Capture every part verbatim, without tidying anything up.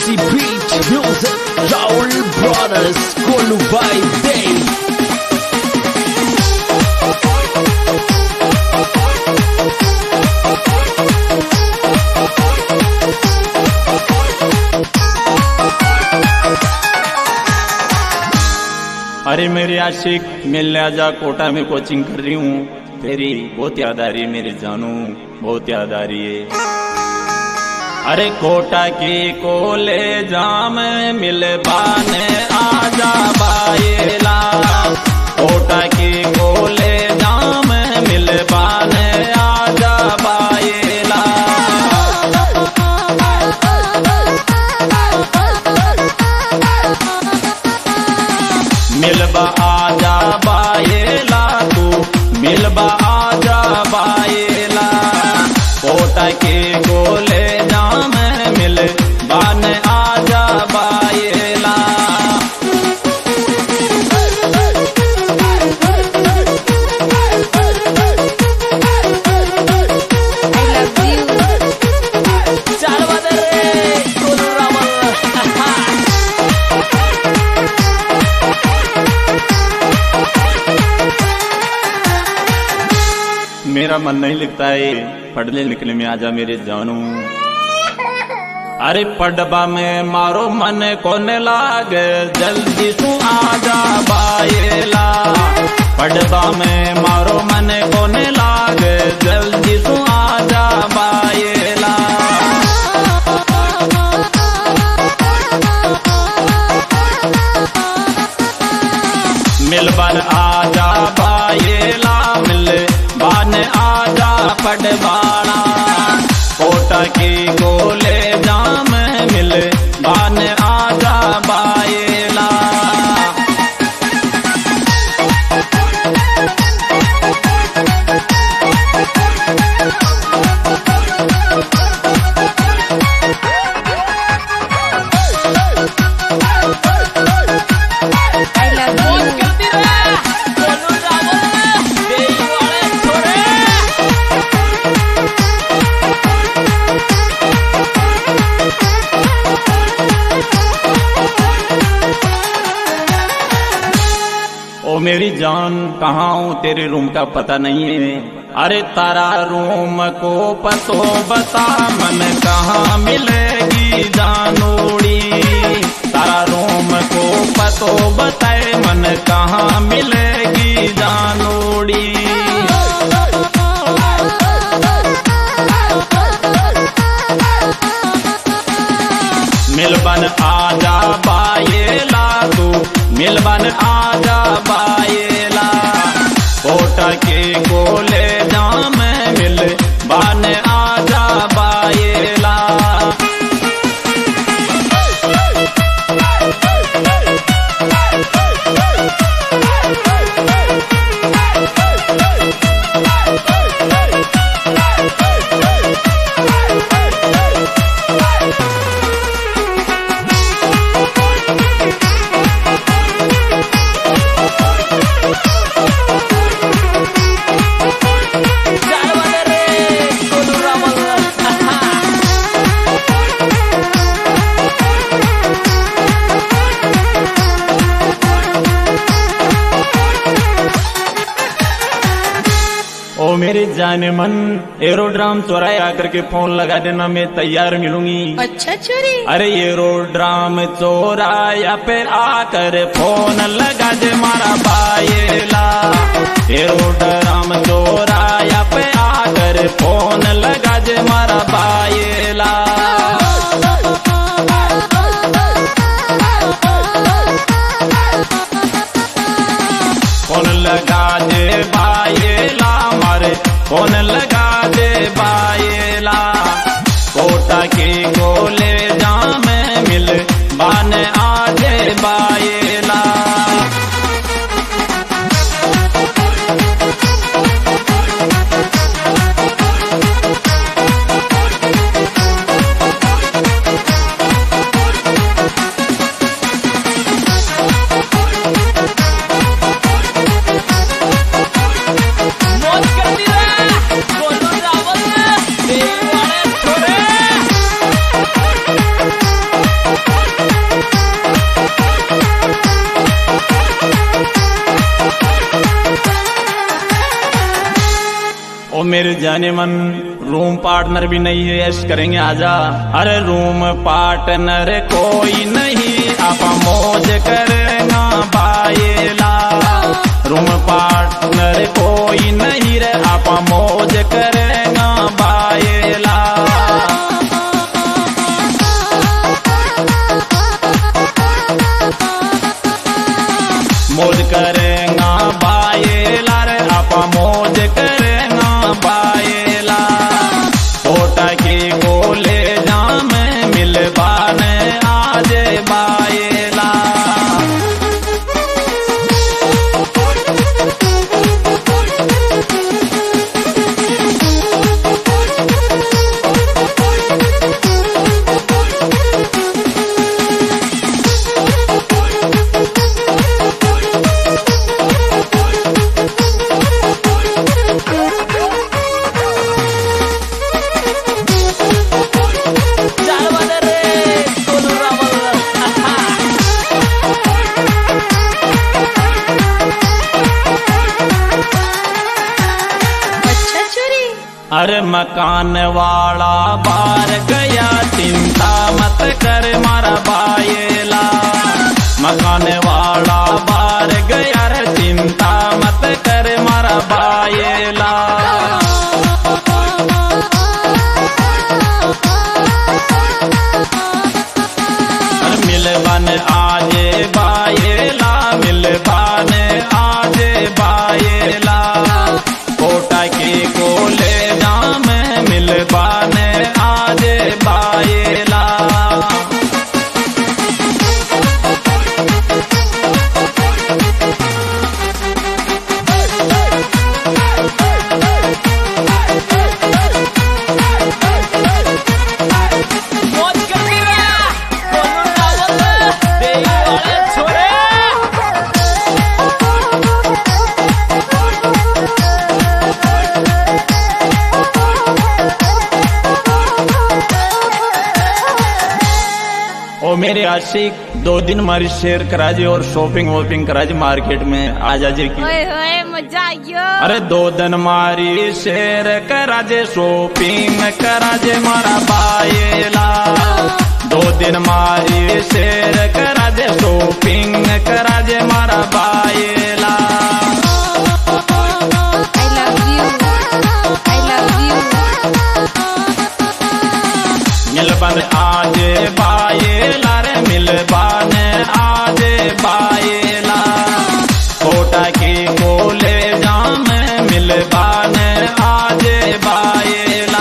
Easy Beat Music, Raul Brothers, Kolu by Day. अरे मेरे आशिक मिलने आजा, कोटा में कोचिंग कर रही हूँ, तेरी बहुत याद आ रही है मेरे जानू, बहुत याद आ रही है। अरे कोटा की कॉलेज में मिले बाने आजा बाएला, कोटा की कॉलेज में मिले बाने आजा बाएला। मिलबा आजा बाएला, तू मिलबा आजा बाएला, कोटा के गोले जाम मिल बान आजा बाएला। मेरा मन नहीं लगता है पढ़ने लिखने में, आजा मेरे जानू। अरे पढ़बा में मारो मन कोन लागे, जल्दी तू आजा बाएला, पढ़बा में मारो मन कोन लागे, जल्दी तू आजा बाएला। मिलबन आजा बाएला, मिल बान आजा पढ़वाना, कोटा की गोले जाम मिल बान आजा बाएला। ओ मेरी जान कहाँ हूँ, तेरे रूम का पता नहीं है। अरे तारा रूम को पतो बता, मन कहाँ मिलेगी जानूड़ी, तारा रूम को पतो बताए, मन कहाँ मिलेगी जानूड़ी। मिलबन आजा बाएला, तू मिलबन आजा बाएला, कोटा के गोले जाम मिल बान आजा बाएला। ओ मेरे जाने मन, एरोड्राम चौराहे आकर के फोन लगा देना, मैं तैयार मिलूंगी। अच्छा चोरी। अरे एरोड्राम चौराया पे आकर फोन लगा दे मारा बाएला, एरोड्राम चौराया पे आकर फोन लगा दे मारा बाएला। फोन लगा दे बाएला, मारे फोन लगा दे बाएला, कोटा के गोले जाम मिल बान आजे बाएला। मौज करती रहे। ओ मेरे जाने मन रूम पार्टनर भी नहीं है, ऐश करेंगे आजा। अरे रूम पार्टनर कोई नहीं, आप मौज करेगा बायला। रूम पार्टनर कोई नहीं रे, आप मौज करेगा बायला। मौज करेगा बायला रे, आप मौज करेगा बायला। कोटा की गोले जाम मिलवाने आज बायला। अरे मकान वाला बार गया, चिंता मत कर मारा बायला। मकान वाला बार गया रे, चिंता मत कर मारा बायला। मिलवान आजे बायला, मिलवान आजे बायला। कोटा के कोले जाम मिलवाने आजे बायला। ओ मेरे आशिक दो दिन हमारी शेयर करा जे और शॉपिंग वॉपिंग करा जे मार्केट में आ जा जे की। ओए होए मजा आयो। अरे दो दिन हमारी शेयर करा जे, शॉपिंग करा जे मारा बायला। दो दिन हमारी शेयर करा जे, शॉपिंग करा जे मारा बायला। I love you, I love you। मिलबन आजे बायला रे, मिलबन आजे बायला। कोटा की गोले जाम मिलबन आजे बायला।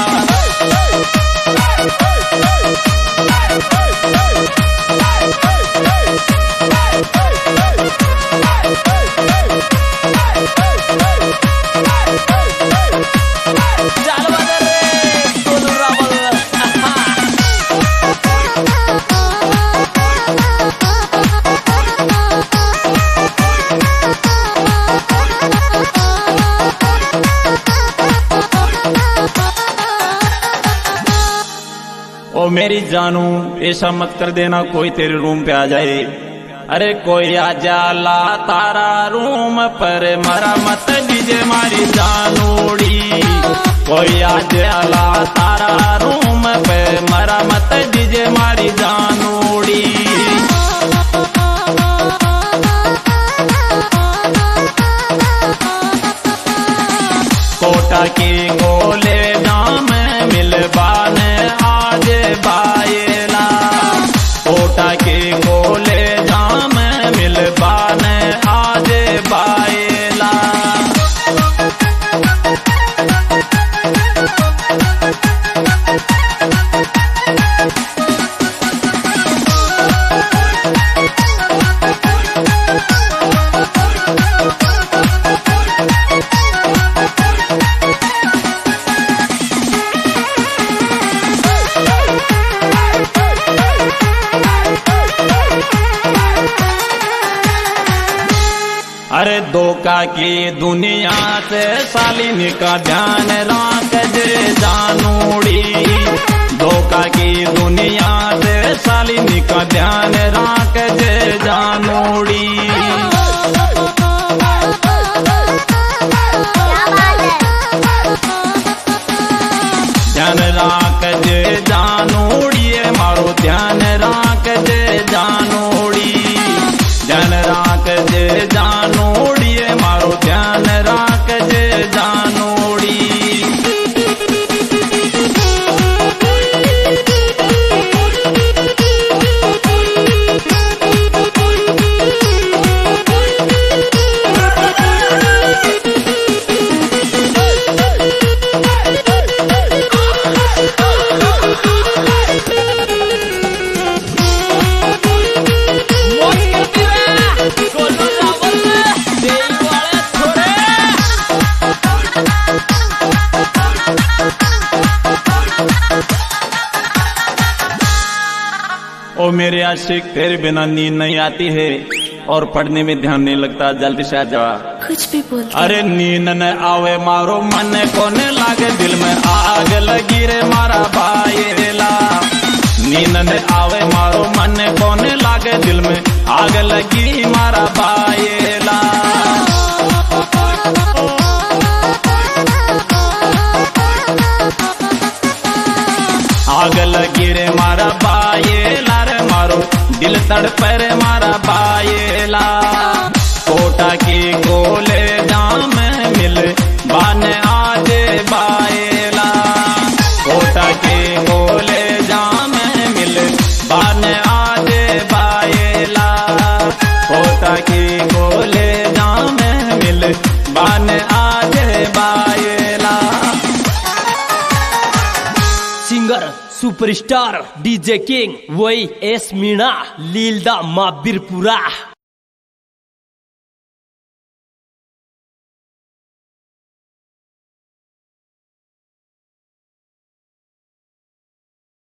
ओ मेरी जानू ऐसा मत कर देना कोई तेरे रूम पे आ जाए। अरे कोई आ जाला तारा रूम पर, मरा मत दीजे मारी जानूड़ी। कोई आ जाला तारा रूम पे, मरा मत दीजे मारी जानूड़ी। कोटा की गोले नाम मिलवाने आज बायला। कोटा की गोले नाम मिलवाने आज बायला। अरे धोखा की दुनिया से सालिनी का ध्यान राख जे जानूड़ी। धोखा की दुनिया से सालिनी का ध्यान राख जे जानूड़ी। क्या बात है। मेरे आशिक तेरे बिना नींद नहीं आती है और पढ़ने में ध्यान नहीं लगता, जल्दी से आ जा। कुछ भी बोल। अरे नींद न आवे मारो मन कोने लागे, दिल में आग लगी रे मारा भाईला। नींद न आवे मारो मन कोने लागे, दिल में आग लगी मारा भाईला। आग लगी रे मारा बायेला रे मारो दिल तड़पे रे मारा बायेला। कोटा की गोले दाम मिल बाने आजे बायेला। कोटा के गोले दाम मिल बाने आजे बायेला। कोटा की गोले दाम मिल बाने आजे बायेला। सिंगर सुपरस्टार डीजे किंग वही एस मीणा लीलदा माबिरपुरा।